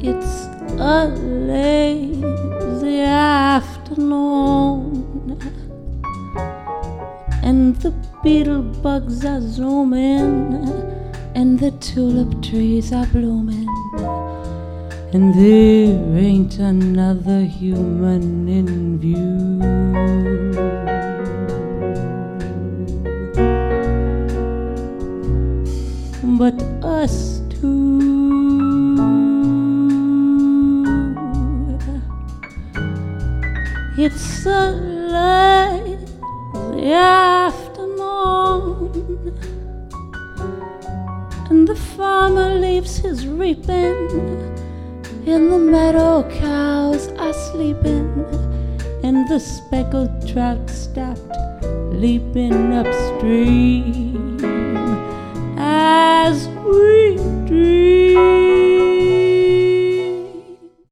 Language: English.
It's a lazy afternoon, and the beetle bugs are zooming, and the tulip trees are blooming, and there ain't another human in view. But us two. It's a lazy afternoon, and the farmer leaves his reaping, and the meadow cows are sleeping, and the speckled trout stopped leaping upstream as we dream.